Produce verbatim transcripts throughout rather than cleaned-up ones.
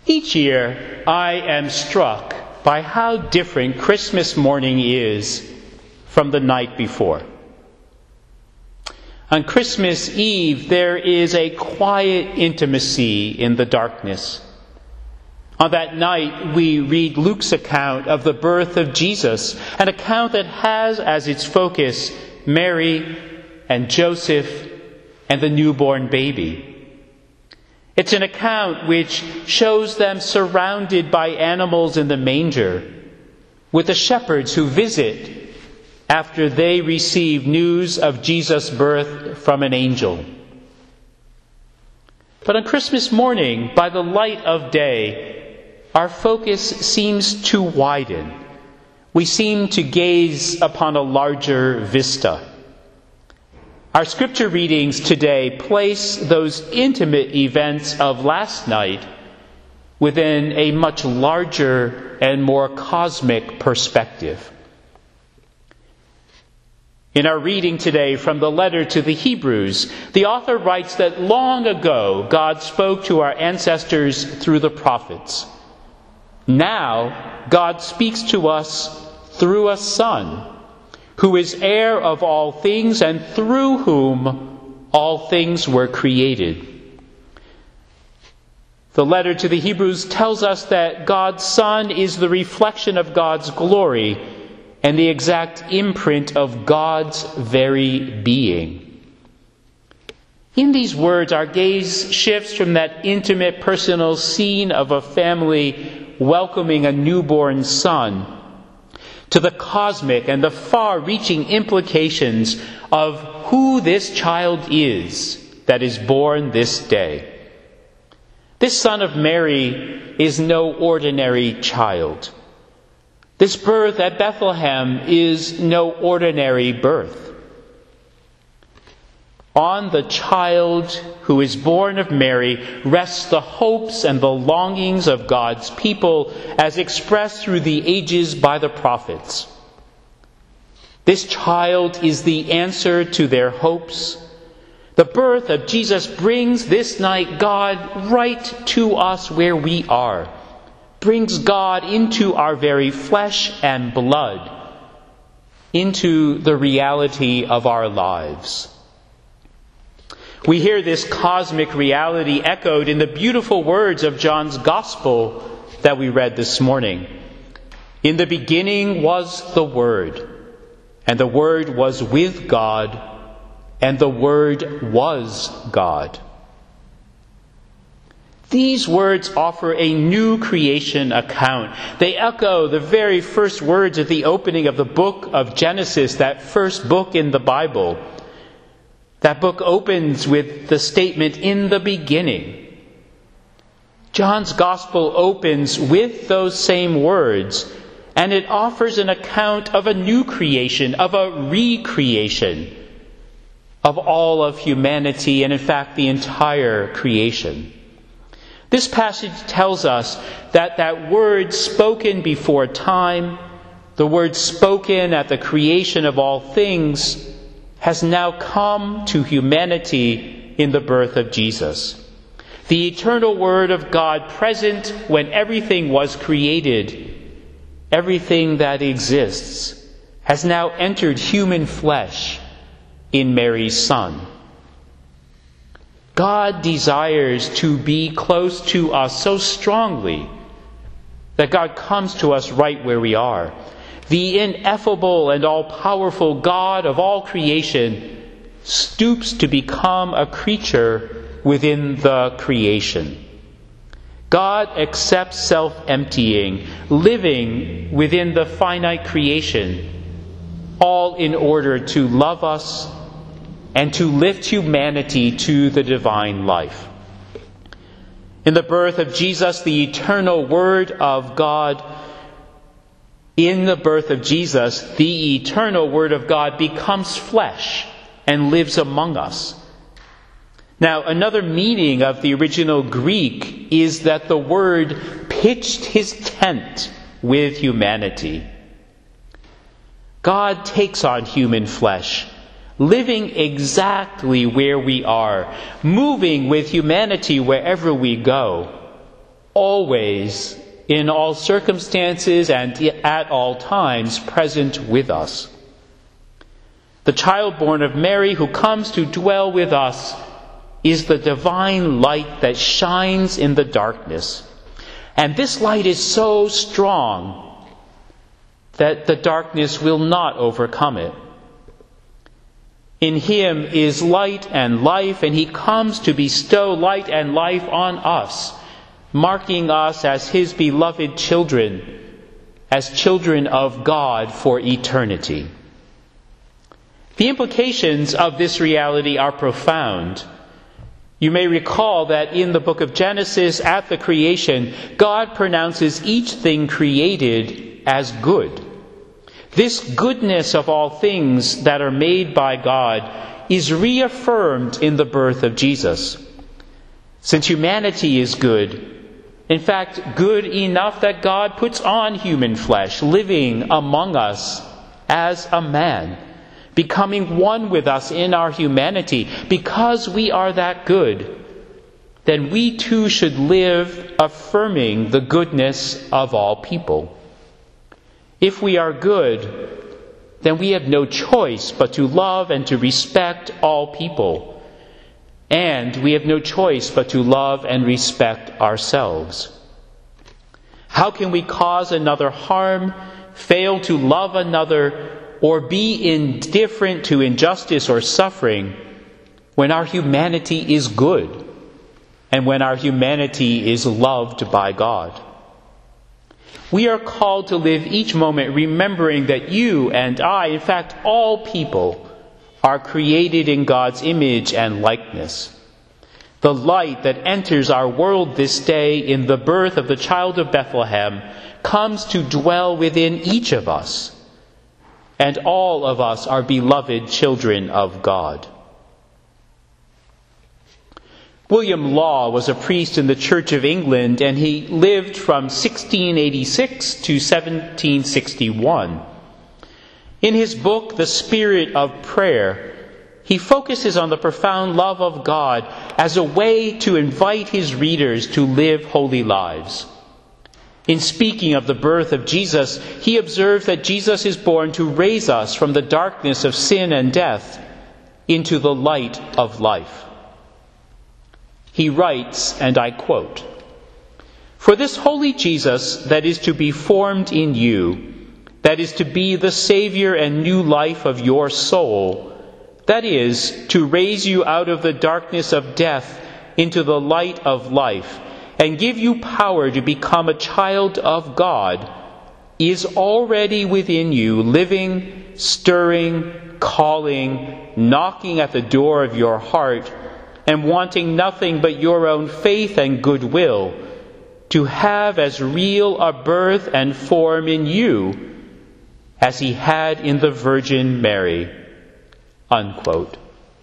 Each year, I am struck by how different Christmas morning is from the night before. On Christmas Eve, there is a quiet intimacy in the darkness. On that night, we read Luke's account of the birth of Jesus, an account that has as its focus Mary and Joseph and the newborn baby. It's an account which shows them surrounded by animals in the manger, with the shepherds who visit after they receive news of Jesus' birth from an angel. But on Christmas morning, by the light of day, our focus seems to widen. We seem to gaze upon a larger vista. Our scripture readings today place those intimate events of last night within a much larger and more cosmic perspective. In our reading today from the letter to the Hebrews, the author writes that long ago God spoke to our ancestors through the prophets. Now God speaks to us through a Son, who is heir of all things and through whom all things were created. The letter to the Hebrews tells us that God's Son is the reflection of God's glory and the exact imprint of God's very being. In these words, our gaze shifts from that intimate, personal scene of a family welcoming a newborn son to the cosmic and the far-reaching implications of who this child is that is born this day. This Son of Mary is no ordinary child. This birth at Bethlehem is no ordinary birth. On the child who is born of Mary rests the hopes and the longings of God's people as expressed through the ages by the prophets. This child is the answer to their hopes. The birth of Jesus brings this night God right to us where we are, brings God into our very flesh and blood, into the reality of our lives. We hear this cosmic reality echoed in the beautiful words of John's Gospel that we read this morning. In the beginning was the Word, and the Word was with God, and the Word was God. These words offer a new creation account. They echo the very first words at the opening of the book of Genesis, that first book in the Bible. That book opens with the statement, "In the beginning." John's Gospel opens with those same words, and it offers an account of a new creation, of a recreation of all of humanity, and in fact the entire creation. This passage tells us that that word spoken before time, the word spoken at the creation of all things, has now come to humanity in the birth of Jesus. The eternal Word of God present when everything was created, everything that exists, has now entered human flesh in Mary's Son. God desires to be close to us so strongly that God comes to us right where we are. The ineffable and all-powerful God of all creation stoops to become a creature within the creation. God accepts self-emptying, living within the finite creation, all in order to love us and to lift humanity to the divine life. In the birth of Jesus, the eternal Word of God, in the birth of Jesus, the eternal Word of God becomes flesh and lives among us. Now, another meaning of the original Greek is that the Word pitched his tent with humanity. God takes on human flesh, living exactly where we are, moving with humanity wherever we go. always, in all circumstances and at all times, present with us. The child born of Mary who comes to dwell with us is the divine light that shines in the darkness. And this light is so strong that the darkness will not overcome it. In him is light and life, and he comes to bestow light and life on us, marking us as his beloved children, as children of God for eternity. The implications of this reality are profound. You may recall that in the book of Genesis, at the creation, God pronounces each thing created as good. This goodness of all things that are made by God is reaffirmed in the birth of Jesus. Since humanity is good, in fact, good enough that God puts on human flesh, living among us as a man, becoming one with us in our humanity, because we are that good, then we too should live affirming the goodness of all people. If we are good, then we have no choice but to love and to respect all people. And we have no choice but to love and respect ourselves. How can we cause another harm, fail to love another, or be indifferent to injustice or suffering when our humanity is good and when our humanity is loved by God? We are called to live each moment remembering that you and I, in fact all people, are created in God's image and likeness. The light that enters our world this day in the birth of the child of Bethlehem comes to dwell within each of us. And all of us are beloved children of God. William Law was a priest in the Church of England, and he lived from sixteen eighty-six to seventeen sixty-one. In his book, The Spirit of Prayer, he focuses on the profound love of God as a way to invite his readers to live holy lives. In speaking of the birth of Jesus, he observes that Jesus is born to raise us from the darkness of sin and death into the light of life. He writes, and I quote, "For this holy Jesus that is to be formed in you, that is to be the Savior and new life of your soul, that is, to raise you out of the darkness of death into the light of life, and give you power to become a child of God, is already within you, living, stirring, calling, knocking at the door of your heart, and wanting nothing but your own faith and goodwill, to have as real a birth and form in you as he had in the Virgin Mary." Unquote.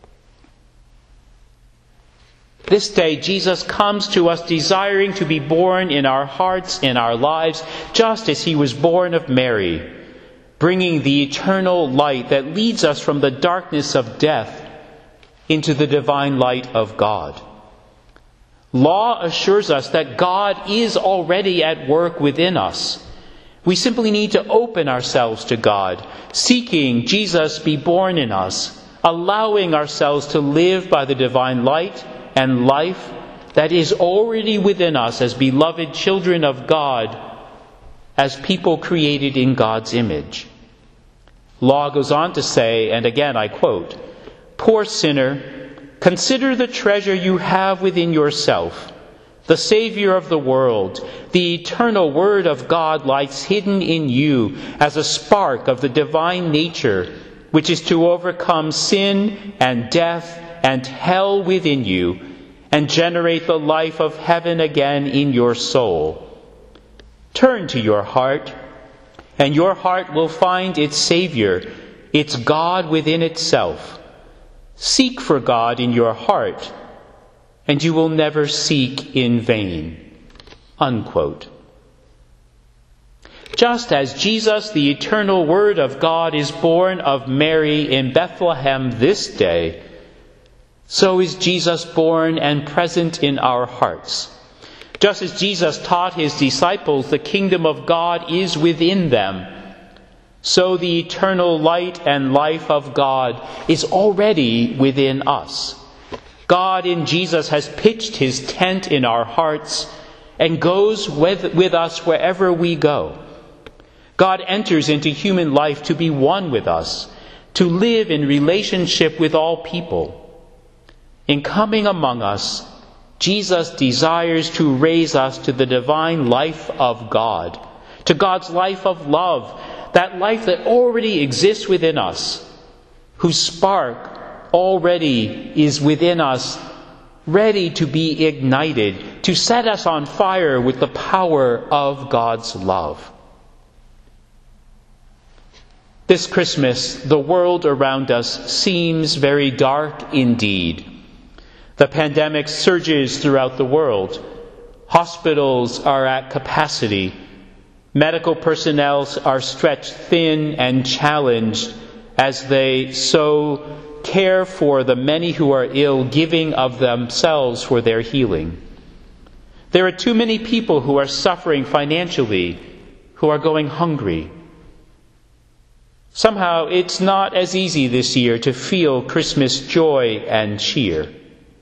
This day, Jesus comes to us desiring to be born in our hearts, in our lives, just as he was born of Mary, bringing the eternal light that leads us from the darkness of death into the divine light of God. Law assures us that God is already at work within us. We simply need to open ourselves to God, seeking Jesus be born in us, allowing ourselves to live by the divine light and life that is already within us as beloved children of God, as people created in God's image. Law goes on to say, and again I quote, "Poor sinner, consider the treasure you have within yourself. The Savior of the world, the eternal Word of God, lies hidden in you as a spark of the divine nature, which is to overcome sin and death and hell within you, and generate the life of heaven again in your soul. Turn to your heart, and your heart will find its Savior, its God within itself. Seek for God in your heart, and you will never seek in vain." Unquote. Just as Jesus, the eternal Word of God, is born of Mary in Bethlehem this day, so is Jesus born and present in our hearts. Just as Jesus taught his disciples, the kingdom of God is within them, so the eternal light and life of God is already within us. God in Jesus has pitched his tent in our hearts and goes with, with us wherever we go. God enters into human life to be one with us, to live in relationship with all people. In coming among us, Jesus desires to raise us to the divine life of God, to God's life of love, that life that already exists within us, whose spark already is within us, ready to be ignited, to set us on fire with the power of God's love. This Christmas, the world around us seems very dark indeed. The pandemic surges throughout the world. Hospitals are at capacity. Medical personnel are stretched thin and challenged as they so care for the many who are ill, giving of themselves for their healing. There are too many people who are suffering financially, who are going hungry. Somehow it's not as easy this year to feel Christmas joy and cheer.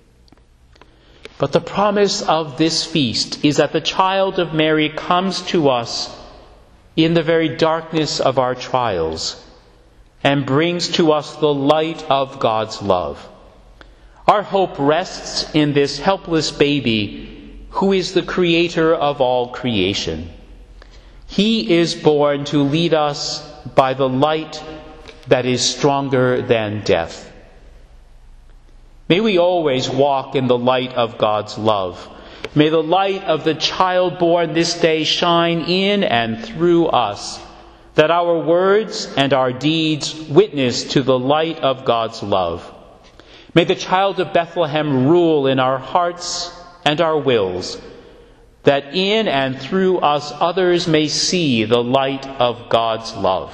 But the promise of this feast is that the child of Mary comes to us in the very darkness of our trials and brings to us the light of God's love. Our hope rests in this helpless baby who is the creator of all creation. He is born to lead us by the light that is stronger than death. May we always walk in the light of God's love. May the light of the child born this day shine in and through us, that our words and our deeds witness to the light of God's love. May the child of Bethlehem rule in our hearts and our wills, that in and through us others may see the light of God's love.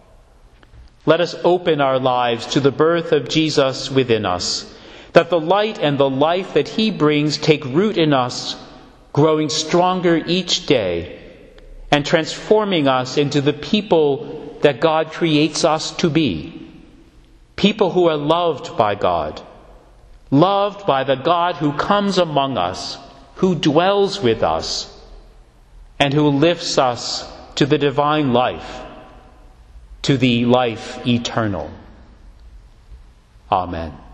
Let us open our lives to the birth of Jesus within us, that the light and the life that he brings take root in us, growing stronger each day and transforming us into the people that God creates us to be. People who are loved by God, loved by the God who comes among us, who dwells with us, and who lifts us to the divine life, to the life eternal. Amen.